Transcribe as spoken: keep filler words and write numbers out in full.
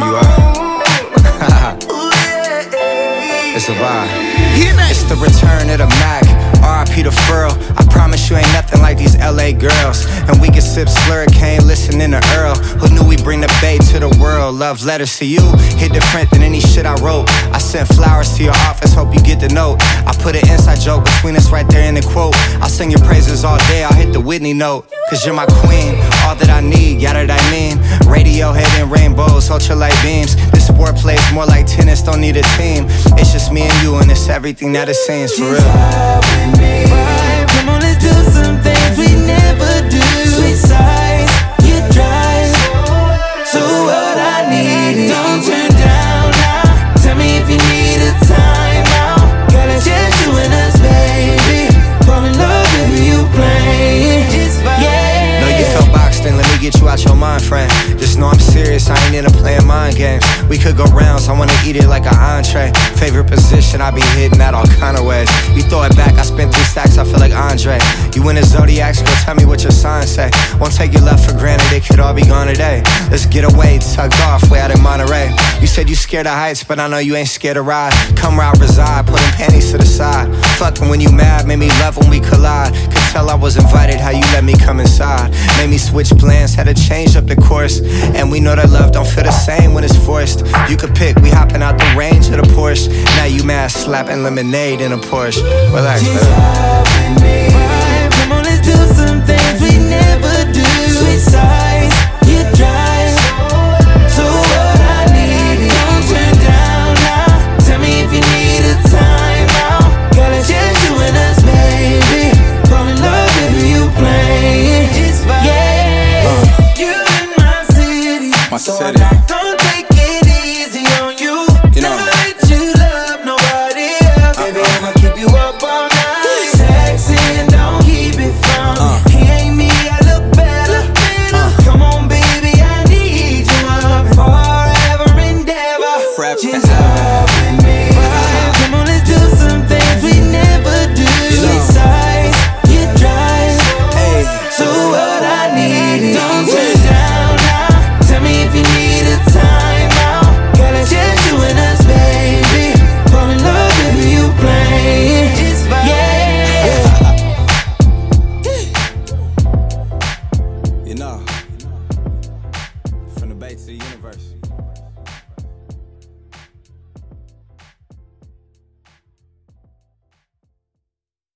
you are. It's a vibe. It's the return of the Mac, R I P to Furl. I promise you ain't nothing like these L A girls. And we can sip Slurricane, listening to Earl. Who knew we bring the bay to the world? Love letters to you, hit different than any shit I wrote. I sent flowers to your office, hope you get the note. I put an inside joke between us right there in the quote. I'll sing your praises all day, I'll hit the Whitney note. Cause you're my queen, all that I need, yada that I mean. Radiohead and rainbows, ultralight beams. This sport plays more like tennis, don't need a team. It's just me and you and it's everything that it seems, for real. Come on, let's do some things we never do. Sweet sights, you drive. So what I need is don't turn down now. Tell me if you need a time out. Girl, it's just you and us, baby. Fall in love with you playing. Yeah. Know you felt boxed in, let me get you out your mind, friend. Just know I'm serious, I ain't into playing mind games. We could go rounds, I wanna eat it like an entree. Favorite position, I be hitting that all kind of ways. You throw it back, I spent three stacks, I feel like Andre. You in the Zodiacs, go tell me what your sign say. Won't take your love for granted, it could all be gone today. Let's get away, tucked off, way out in Monterey. You said you scared of heights, but I know you ain't scared to ride. Come round, reside, put them panties to the side. Fucking when you mad, made me love when we collide. Could tell I was invited, how you let me come inside. Made me switch plans, had to change up the course. And we know that love don't feel the same when it's forced. You could pick, we hopping out the range of the Porsche. Now you mad, slapping lemonade in a Porsche. Relax, man. Come on, let's do some things we never do. Sweet sights, you drive. So what I need is don't turn down now. Tell me if you need a time out. Girl, it's just you and us, baby. Fall in love with you playing. Yeah, uh. You in my city, my so city. I don't take it easy on